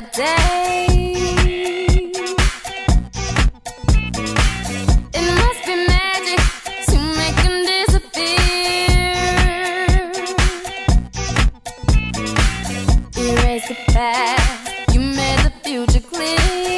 day. It must be magic to make them disappear. Erase the past, you made the future clear.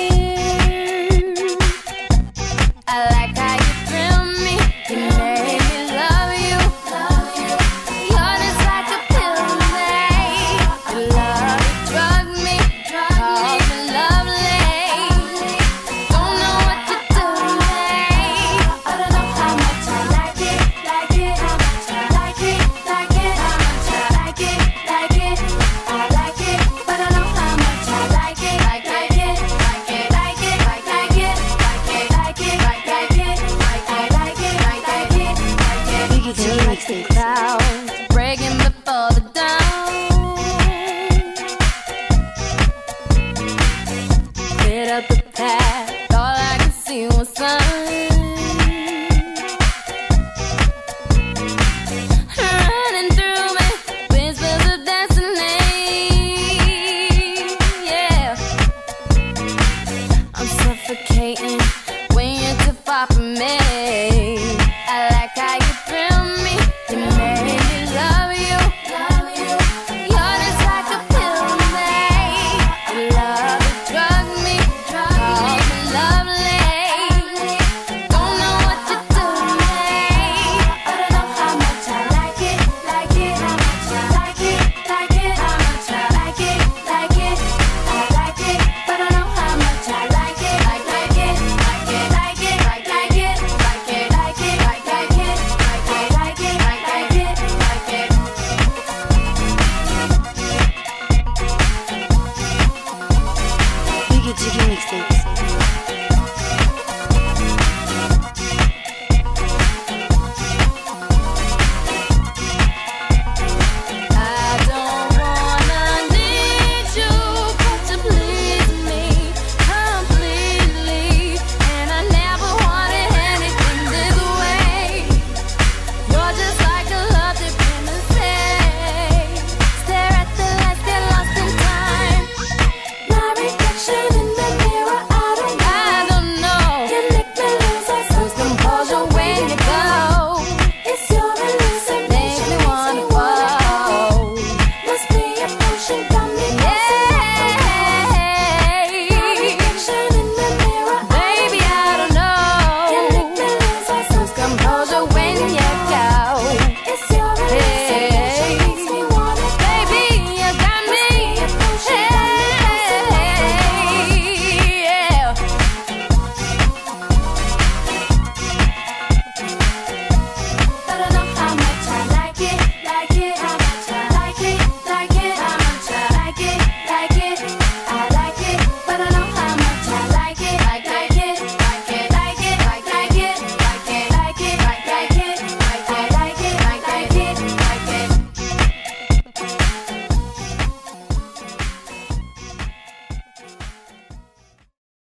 I like how you thrill me, you made me love you. You're just like a pill to me. Your love, it drug me, called me lovely. Don't know what to do, I don't know how much I like it, how much I like it, how much I like it, I like it, but I know how much I like it, clouds breaking before the dawn. Cleared up the path, all I could see was sun. Running through me, whispers of destiny. Yeah, I'm suffocating when you're too far from me. I like how you thrill me, you made me love you. You're just like a pill to me. Your love, it drug me, called me lovely. Don't know what to do, I don't know how much I like it, how much I like it, how much I like it, I like it, but I know how much I like it, Jiggy Mixtapes.